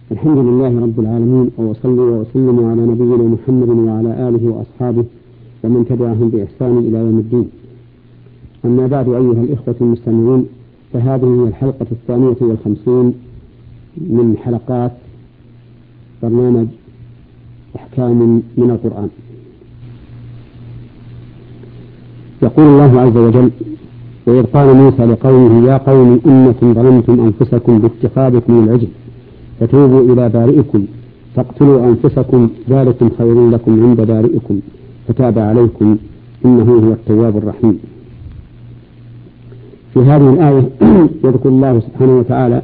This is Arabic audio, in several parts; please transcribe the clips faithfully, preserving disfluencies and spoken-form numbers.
الحمد لله رب العالمين، وأصلي وأسلم على نبينا محمد وعلى آله وأصحابه ومن تبعهم بإحسان إلى يوم الدين. أما بعد، أيها الإخوة المستمعون، فهذه هي الحلقة الثانية والخمسين من حلقات برنامج أحكام من القرآن. يقول الله عز وجل: وإذ قال موسى لقومه يا قوم إنكم ظلمتم أنفسكم باتخاذكم العجل فتوبوا إلى بارئكم فاقتلوا أنفسكم ذلكم خير لكم عند بارئكم فتاب عليكم إنه هو التواب الرحيم. في هذه الآية يذكر الله سبحانه وتعالى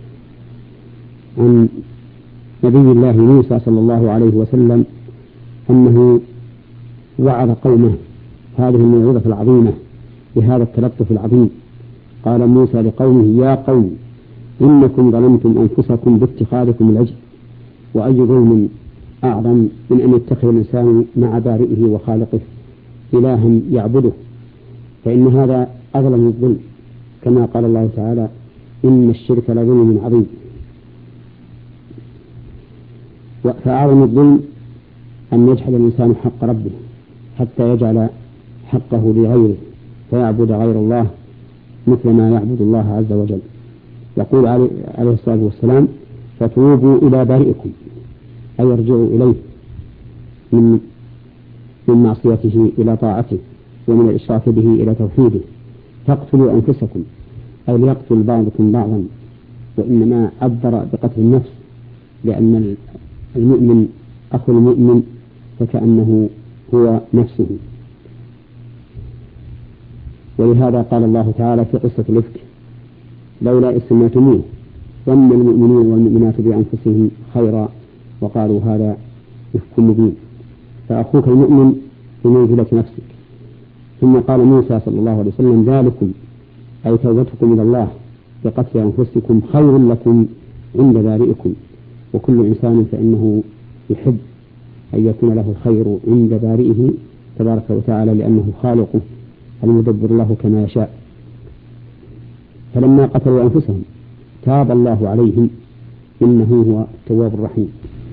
عن نبي الله موسى صلى الله عليه وسلم أنه وعظ قومه هذه الموعظة العظيمة بهذا التلطف العظيم. قال موسى لقومه يا قوم إنكم ظلمتم أنفسكم باتخاذكم العجل. وأي ظلم أعظم من أن يتخذ الإنسان مع بارئه وخالقه إلها يعبده، فإن هذا أظلم الظلم، كما قال الله تعالى إن الشرك لظلم عظيم. فأعظم الظلم أن يجحد الإنسان حق ربه حتى يجعل حقه لغيره فيعبد غير الله مثل ما يعبد الله عز وجل. يقول عليه الصلاة والسلام فتوبوا إلى بارئكم، أي يرجعوا إليه من من معصيته إلى طاعته ومن الإشراك به إلى توحيده. فاقتلوا أنفسكم، أي ليقتل بعضكم بعضا، وإنما عبر بقتل النفس لأن المؤمن أخو المؤمن فكأنه هو نفسه. ولهذا قال الله تعالى في قصة الإفك لولا إذ سمعتموه ظن المؤمنون والمؤمنات بأنفسهم خيرا وقالوا هذا إفك مبين. فأخوك المؤمن بمنزلة نفسك. ثم قال موسى صلى الله عليه وسلم ذلكم أي توبتكم إلى الله بقتل أنفسكم خير لكم عند بارئكم. وكل إنسان فإنه يحب أن يكون له الخير عند بارئه تبارك وتعالى لأنه خالقه المدبر له كما يشاء. فلما قتلوا أنفسهم تاب الله عليهم إنه هو التواب الرحيم.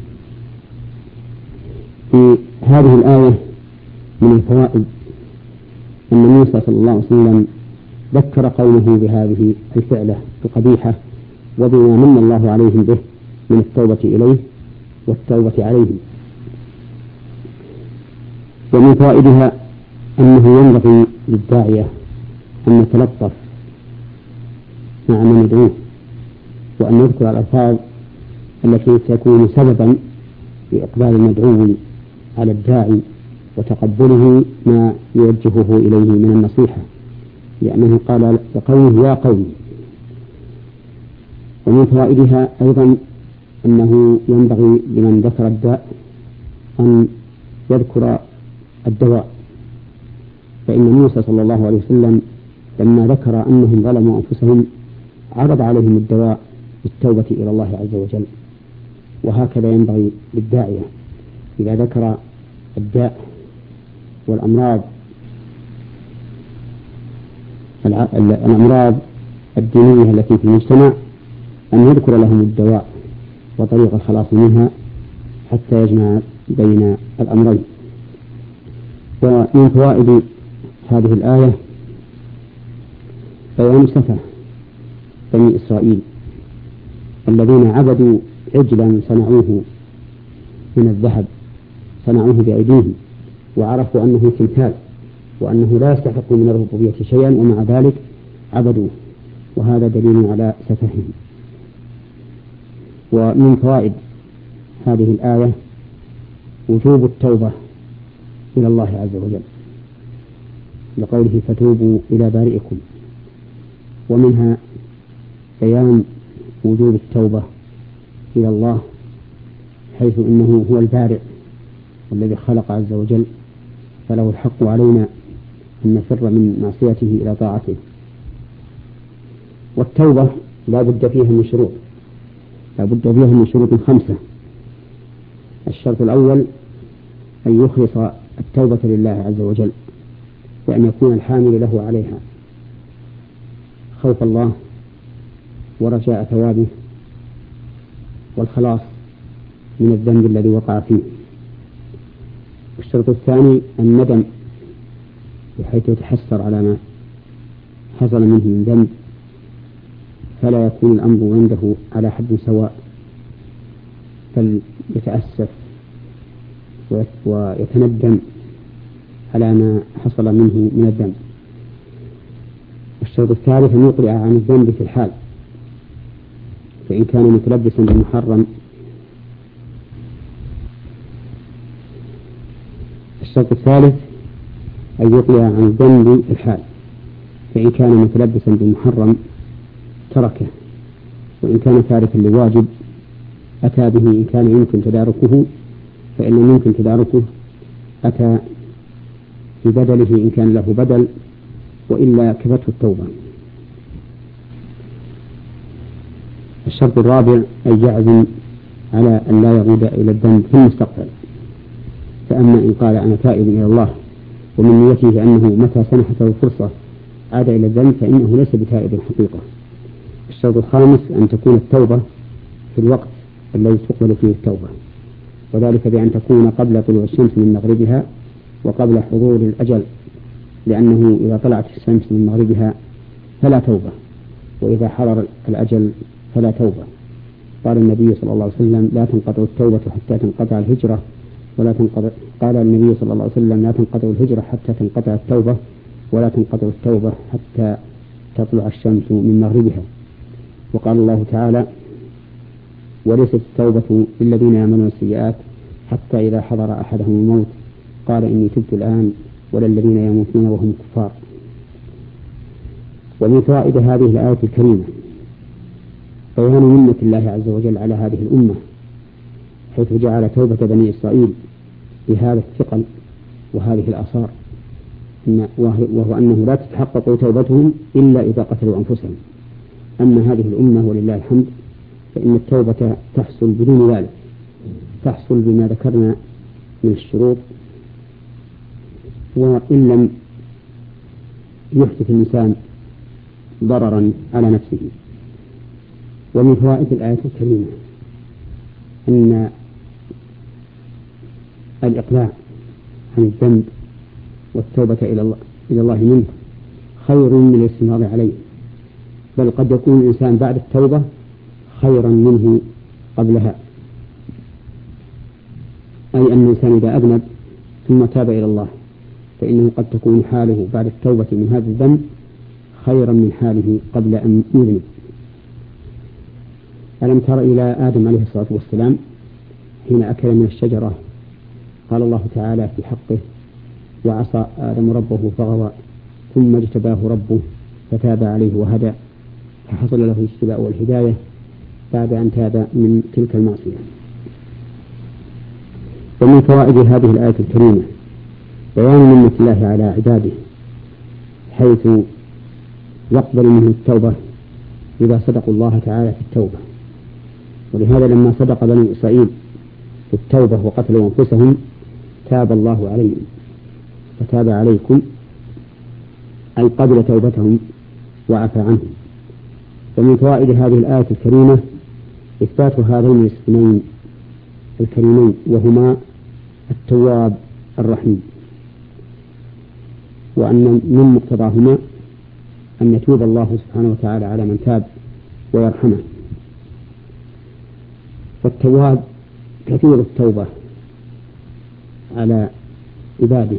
في هذه الآية من الفوائد أن موسى صلى الله عليه وسلم ذكر قومه بهذه الفعلة القبيحة وبما من الله عليهم به من التوبة إليه والتوبة عليهم. ومن فوائدها أنه ينبغي للداعية أن يتلطف مع من يدعوه، وأن يذكر الألفاظ التي تكون سببا لإقبال المدعو على الداعي وتقبله ما يوجهه إليه من النصيحة، لأنه قال لقومه يا قوم. ومن فوائدها أيضا أنه ينبغي لمن ذكر الداء أن يذكر الدواء، فإن موسى صلى الله عليه وسلم لما ذكر أنهم ظلموا أنفسهم عرض عليهم الدواء بالتوبة إلى الله عز وجل. وهكذا ينبغي للداعية إذا ذكر الداء والأمراض الأمراض الدينية التي في المجتمع أن يذكر لهم الدواء وطريق الخلاص منها حتى يجمع بين الأمرين. ومن فوائد هذه الآية بيان سفه بني إسرائيل الذين عبدوا عجلا صنعوه من الذهب، صنعوه بأيديهم وعرفوا أنه تمثال وأنه لا يستحق من الربوبية شيئا، ومع ذلك عبدوه، وهذا دليل على سفههم. ومن فوائد هذه الآية وجوب التوبة إلى الله عز وجل لقوله فتوبوا إلى بارئكم، ومنها بيان وجوب التوبة إلى الله حيث إنه هو البارئ الذي خلق عز وجل، فله الحق علينا أن نفر من معصيته إلى طاعته. والتوبة لا بد فيها من شروط، لا بد فيها من شروط خمسة. الشرط الأول أن يخلص التوبة لله عز وجل، وأن يكون الحامل له عليها خوف الله ورجاء ثوابه والخلاص من الذنب الذي وقع فيه. الشرط الثاني الندم، بحيث يتحسر على ما حصل منه من ذنب، فلا يكون الأمر عنده على حد سواء، بل يتأسف ويتندم على ما حصل منه من الذنب. الشرط الثالث أن يقلع عن الذنب في الحال، فإن كان متلبسا بالمحرم. الشرط الثالث أن يقلع عن الذنب في الحال، فإن كان متلبسا بالمحرم تركه، وإن كان تاركا لواجب أتى به إن كان يمكن تداركه، فإن لم يمكن تداركه أتى ببدله إن كان له بدل، وإلا كفته التوبة. الشرط الرابع أن يعزم على أن لا يعود إلى الذنب في المستقبل، فأما إن قال أنا تائب إلى الله ومن نيته أنه متى سنحته الفرصة عاد إلى الذنب فإنه ليس بتائب حقيقة. الشرط الخامس أن تكون التوبة في الوقت الذي تقبل فيه التوبة، وذلك بأن تكون قبل طلوع الشمس من مغربها وقبل حضور الأجل، لأنه إذا طلعت الشمس من مغربها فلا توبة، وإذا حضر الأجل فلا توبة. قال النبي صلى الله عليه وسلم لا تنقطع التوبة حتى تنقطع الهجرة، ولا تنقطع قال النبي صلى الله عليه وسلم لا تنقطع الهجرة حتى تنقطع التوبة، ولا تنقطع التوبة حتى تطلع الشمس من مغربها. وقال الله تعالى وليست التوبة للذين يعملون السيئات حتى إذا حضر أحدهم الموت قال إني تبت الآن ولا الذين يموتون وهم كفار. ومن فوائد هذه الآية الكريمة بيان منة الله عز وجل على هذه الأمة، حيث جعل توبة بني إسرائيل بهذا الثقل وهذه الآثار، وهو أنه لا تتحقق توبتهم إلا إذا قتلوا أنفسهم. أما هذه الأمة ولله الحمد فإن التوبة تحصل بدون ذلك، تحصل بما ذكرنا من الشروط، وإن لم يحدث الإنسان ضررا على نفسه. ومن فوائد الآية الكريمة أن الإقلاع عن الذنب والتوبة إلى الله, إلى الله منه خير من الاستمرار عليه، بل قد يكون الإنسان بعد التوبة خيرا منه قبلها، أي أن الإنسان إذا أذنب ثم تاب إلى الله فإنه قد تكون حاله بعد التوبة من هذا الذنب خيرا من حاله قبل أن يذنب. ألم تر إلى آدم عليه الصلاة والسلام حين أكل من الشجرة قال الله تعالى في حقه وعصى آدم ربه فغوى ثم اجتباه ربه فتاب عليه وهدى، فحصل له الاجتباء والهداية بعد أن تاب من تلك المعصية. ومن فوائد هذه الآية الكريمة بيان منة الله على عباده، حيث يقبل منهم التوبة إذا صدقوا الله تعالى في التوبة. ولهذا لما صدق بني إسرائيل في التوبة وقتلوا أنفسهم تاب الله عليهم فتاب عليكم، أي قبل توبتهم وعفى عنهم. ومن فوائد هذه الآية الكريمة إثبات هذين الاسمين الكريمين وهما التواب الرحيم، وأن من مقتضاهما أن يتوب الله سبحانه وتعالى على من تاب ويرحمه. فالتواب كثير التوبة على عباده،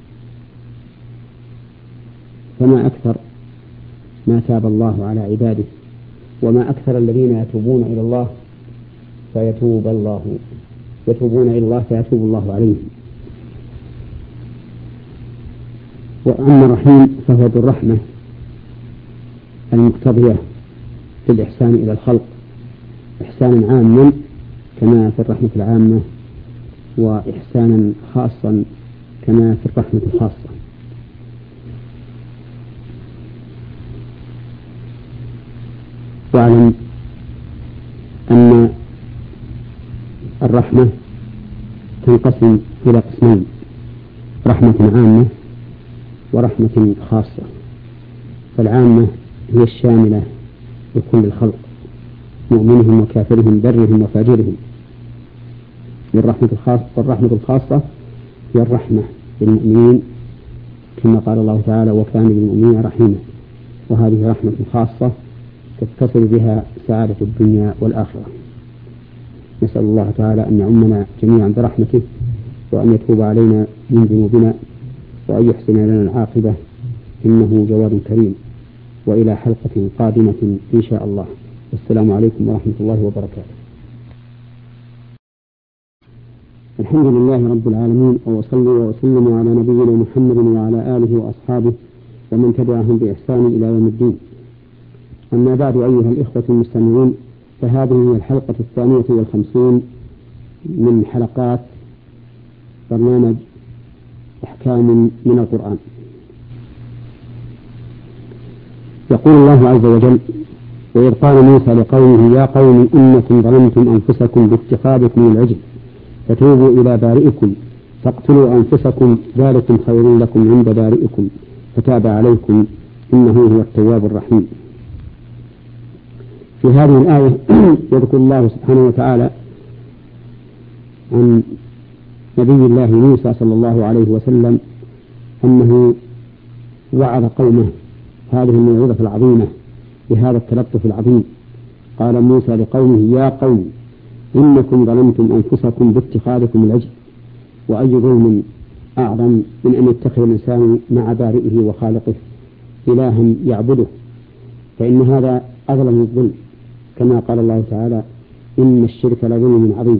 فما أكثر ما تاب الله على عباده، وما أكثر الذين يتوبون إلى الله فيتوب الله يتوبون إلى الله فيتوب الله عليهم. وأما الرحيم فهو ذو الرحمة المقتضية في الإحسان إلى الخلق إحسانا عاما كما في الرحمة العامة، وإحسانا خاصا كما في الرحمة الخاصة. واعلم أن الرحمة تنقسم إلى قسمين: رحمة عامة ورحمة خاصة. فالعامة هي الشاملة لكل الخلق مؤمنهم وكافرهم برهم وفاجرهم. والرحمة الخاصة, والرحمة الخاصة هي الرحمة بالمؤمنين كما قال الله تعالى وكان بالمؤمنين رحيما، وهذه رحمة خاصة تتصل بها سعادة الدنيا والآخرة. نسأل الله تعالى أن يعمنا جميعا برحمته، وأن يتوب علينا من ذنوبنا، وأن يحسن لنا العاقبة، إنه جواد كريم. وإلى حلقة قادمة إن شاء الله، والسلام عليكم ورحمة الله وبركاته. الحمد لله رب العالمين، وأصلي وأسلم على نبينا محمد وعلى آله وأصحابه ومن تبعهم بإحسان إلى يوم الدين. أما بعد، أيها الإخوة المستمعون، فهذه هي الحلقة الثانية والخمسين من حلقات برنامج أحكام من القرآن. يقول الله عز وجل: وإذ قال موسى لقومه يا قوم إنكم ظلمتم أنفسكم باتخاذكم العجل فتوبوا إلى بارئكم فاقتلوا أنفسكم ذلكم خير لكم عند بارئكم فتاب عليكم إنه هو التواب الرحيم. في هذه الآية يذكر الله سبحانه وتعالى عن نبي الله موسى صلى الله عليه وسلم أنه وعظ قومه هذه الموعظة العظيمة بهذا التلطف العظيم. قال موسى لقومه يا قوم إنكم ظلمتم أنفسكم باتخاذكم العجل. وأي ظلم أعظم من أن يتخذ الإنسان مع بارئه وخالقه إلها يعبده، فإن هذا أظلم الظلم، كما قال الله تعالى إن الشرك لظلم عظيم.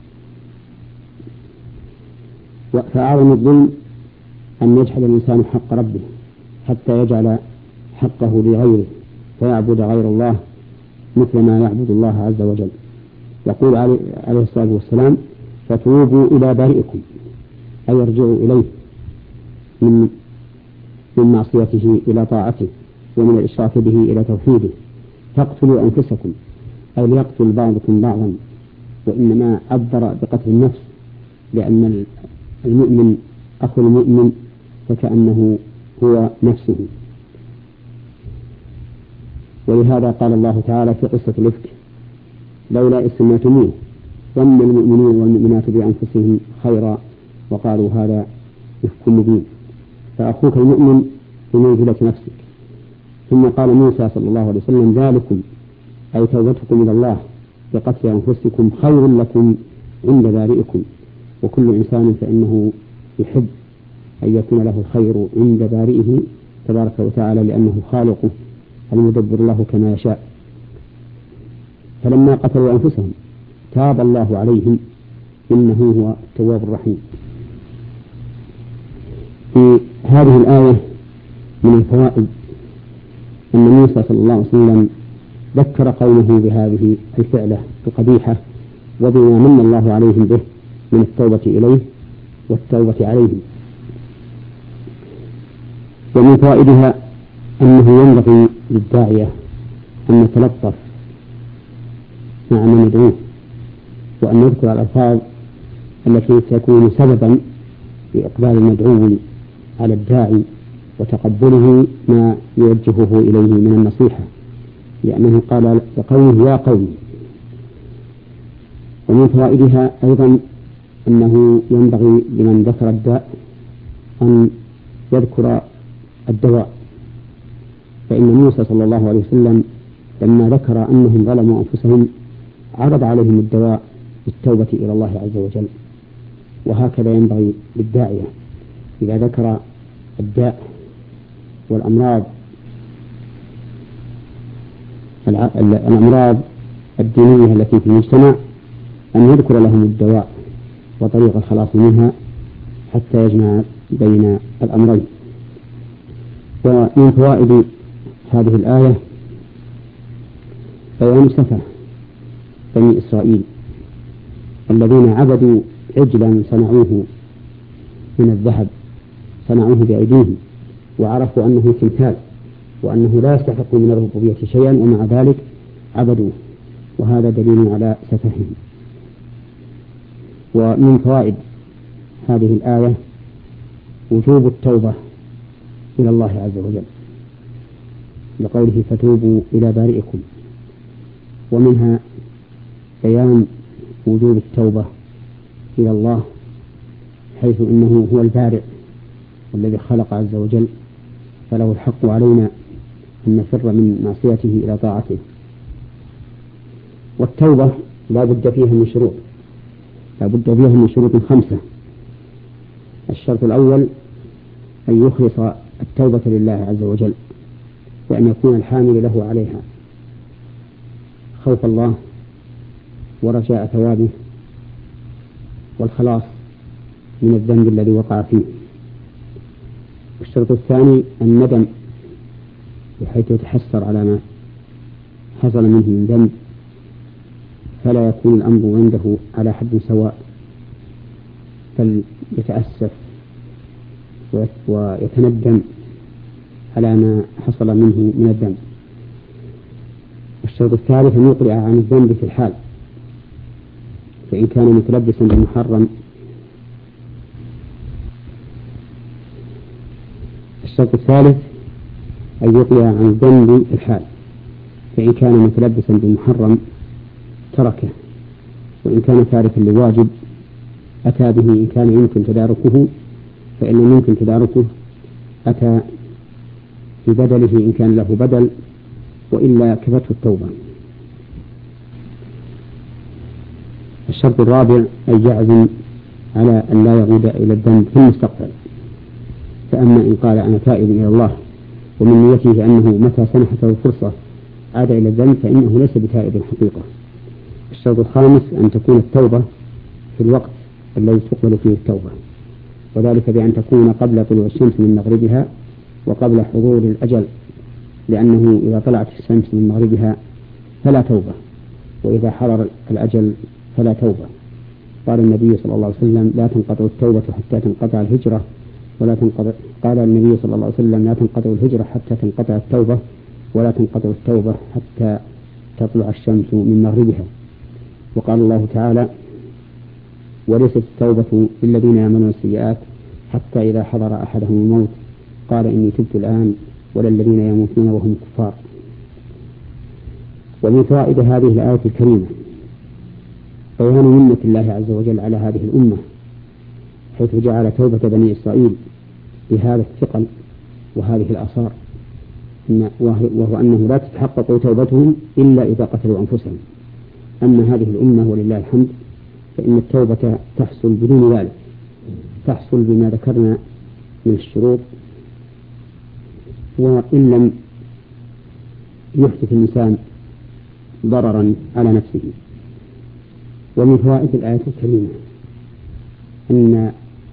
فأعظم الظلم أن يجحد الإنسان حق ربه حتى يجعل حقه لغيره فيعبد غير الله مثل ما يعبد الله عز وجل. يقول عليه الصلاة والسلام فتوبوا إلى بارئكم، أي يرجعوا إليه من من معصيته إلى طاعته، ومن الإشراك به إلى توحيده. فاقتلوا أنفسكم، أي ليقتل بعضكم بعضا، وإنما عبر بقتل النفس لأن المؤمن أخو المؤمن فكأنه هو نفسه. ولهذا قال الله تعالى في قصة الإفك لولا إذ سمعتموه ظن المؤمنون والمؤمنات بأنفسهم خيرا وقالوا هذا إفك مبين. فأخوك المؤمن بمنزلة نفسك. ثم قال موسى صلى الله عليه وسلم ذلكم أي توبتكم إلى الله بقتل أنفسكم خير لكم عند بارئكم. وكل إنسان فإنه يحب أن يكون له الخير عند بارئه تبارك وتعالى، لأنه خالقه المدبر له كما يشاء. فلما قتلوا أنفسهم تاب الله عليهم إنه هو التواب الرحيم. في هذه الآية من الفوائد أن موسى صلى الله عليه وسلم ذكر قومه بهذه الفعلة القبيحة وبما من الله عليهم به من التوبة إليه والتوبة عليهم. ومن فوائدها أنه ينبغي للداعية أن يتلطف مع من يدعوه، وأن يذكر الألفاظ التي تكون سببا لإقبال المدعو على الداعي وتقبله ما يوجهه إليه من النصيحة، لأنه قال لقومه يا قوم. ومن فوائدها أيضا أنه ينبغي لمن ذكر الداء أن يذكر الدواء، فإن موسى صلى الله عليه وسلم لما ذكر أنهم ظلموا أنفسهم عرض عليهم الدواء بالتوبة إلى الله عز وجل. وهكذا ينبغي للداعية إذا ذكر الداء والأمراض الأمراض الدينية التي في المجتمع أن يذكر لهم الدواء وطريق الخلاص منها حتى يجمع بين الأمرين. ومن فوائد هذه الآية بيان سفه بني إسرائيل الذين عبدوا عجلا صنعوه من الذهب، صنعوه بأيديهم وعرفوا أنه تمثال وأنه لا يستحق من الربوبية شيئا، ومع ذلك عبدوه، وهذا دليل على سفههم. ومن فوائد هذه الآية وجوب التوبة إلى الله عز وجل لقوله فتوبوا إلى بارئكم، ومنها بيان وجوب التوبة إلى الله، حيث إنه هو البارئ والذي خلق عز وجل، فله الحق علينا أن نفر من معصيته إلى طاعته. والتوبة لا بد فيها من شروط، لا بد فيها من شروط خمسة. الشرط الأول أن يخلص التوبة لله عز وجل، وأن يكون الحامل له عليها خوف الله ورجاء ثوابه والخلاص من الذنب الذي وقع فيه. الشرط الثاني الندم، بحيث يتحسر على ما حصل منه من ذنب، فلا يكون الأمر عنده على حد سواء، بل يتأسف ويتندم على ما حصل منه من الذنب. الشرط الثالث أن يقلع عن الذنب في الحال، فإن كان متلبسا بالمحرم. الشرط الثالث أن يقلع عن الذنب في الحال، فإن كان متلبسا بالمحرم تركه، وإن كان تاركا لواجب أتى به إن كان يمكن تداركه، فإن لم يمكن تداركه أتى ببدله إن كان له بدل، وإلا كفته التوبة. الشرط الرابع أن يعزم على أن لا يعود إلى الذنب في المستقبل، فأما إن قال أنا تائب إلى الله ومن نيته أنه متى سنحته الفرصة عاد إلى الذنب، فإنه ليس بتائب حقيقة. الشرط الخامس أن تكون التوبة في الوقت الذي تقبل فيه التوبة، وذلك بأن تكون قبل طلوع الشمس من مغربها وقبل حضور الأجل، لأنه إذا طلعت الشمس من مغربها فلا توبة، وإذا حضر الأجل فلا توبة. قال النبي صلى الله عليه وسلم لا تنقطع التوبة حتى تنقطع الهجرة، ولا تنقطع قال النبي صلى الله عليه وسلم لا تنقطع الهجرة حتى تنقطع التوبة، ولا تنقطع التوبة حتى تطلع الشمس من مغربها. وقال الله تعالى وليست التوبة للذين يعملون السيئات حتى إذا حضر أحدهم الموت قال إني تبت الآن ولا الذين يموتون وهم كفار. ومن فوائد هذه الآية الكريمة بيان منة الله عز وجل على هذه الأمة، حيث جعل توبة بني إسرائيل بهذا الثقل وهذه الآثار، وهو أنه لا تتحقق توبتهم إلا إذا قتلوا أنفسهم. أما هذه الأمة ولله الحمد فإن التوبة تحصل بدون ذلك، تحصل بما ذكرنا من الشروط، وإن لم يحدث الإنسان ضررا على نفسه. ومن فوائد الآية الكريمة أن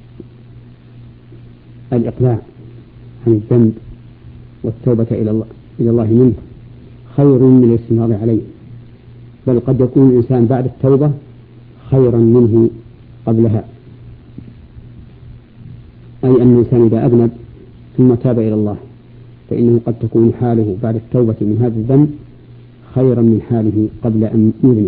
الإقلاع عن الذنب والتوبة إلى الله, إلى الله منه خير من الاستمرار عليه، بل قد يكون الإنسان بعد التوبة خيرا منه قبلها، أي أن الإنسان إذا أذنب ثم تاب إلى الله فإنه قد تكون حاله بعد التوبة من هذا الذنب خيرا من حاله قبل أن يذنب.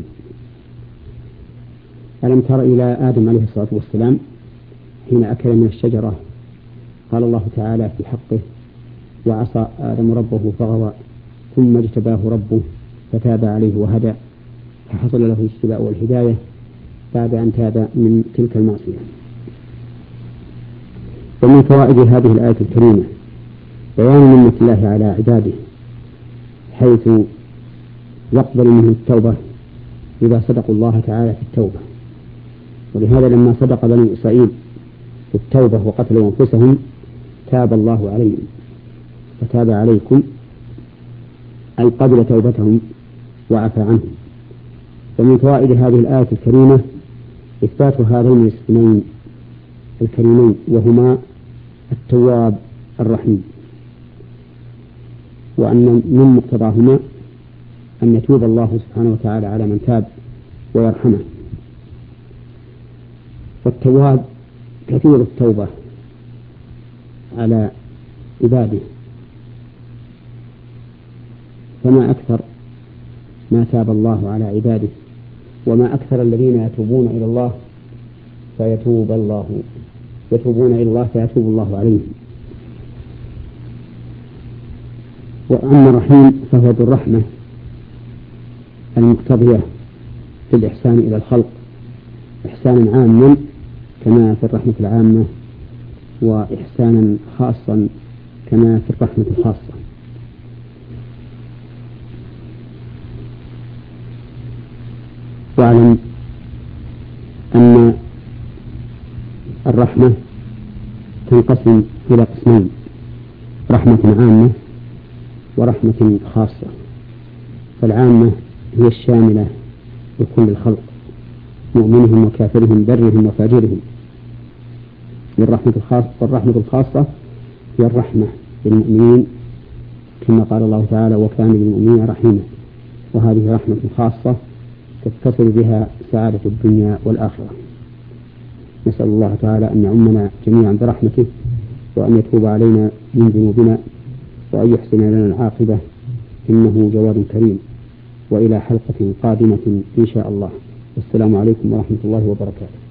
ألم تر إلى آدم عليه الصلاة والسلام حين أكل من الشجرة قال الله تعالى في حقه وعصى آدم ربه فغوى ثم اجتباه ربه فتاب عليه وهدى، فحصل له الاجتباء والهداية بعد أن تاب من تلك المعصية. ومن فوائد هذه الآية الكريمة بيان منة الله على عباده، حيث يقبل منهم التوبة إذا صدقوا الله تعالى في التوبة. ولهذا لما صدق بني إسرائيل في التوبة وقتلوا أنفسهم تاب الله عليهم فتاب عليكم، أي قبل توبتهم وعفى عنهم. ومن فوائد هذه الآية الكريمة إثبات هذين الاسمين الكريمين وهما التواب الرحيم، وأن من مقتضاهما أن يتوب الله سبحانه وتعالى على من تاب ويرحمه. والتواب كثير التوبة على عباده، فما أكثر ما تاب الله على عباده، وما أكثر الذين يتوبون إلى الله فيتوب الله يتوبون إلى الله فيتوب الله عليهم. وأما الرحيم فهو ذو الرحمة المقتضية للإحسان إلى الخلق إحسانا عاما كما في الرحمة العامة، وإحسانا خاصا كما في الرحمة الخاصة. واعلم أن الرحمة تنقسم إلى قسمين: رحمة عامة ورحمة خاصة. فالعامة هي الشاملة لكل الخلق، مؤمنهم وكافرهم، برهم وفاجرهم. والرحمة الخاصة والرحمة الخاصة هي الرحمة للمؤمنين كما قال الله تعالى: وكان بالمؤمنين رحيما. وهذه رحمة خاصة تتصل بها سعادة الدنيا والآخرة. نسأل الله تعالى أن يعمنا جميعا برحمته، وأن يتوب علينا من ذنوبنا، وأن يحسن لنا العاقبة، إنه جواد كريم. وإلى حلقة قادمة إن شاء الله. والسلام عليكم ورحمة الله وبركاته.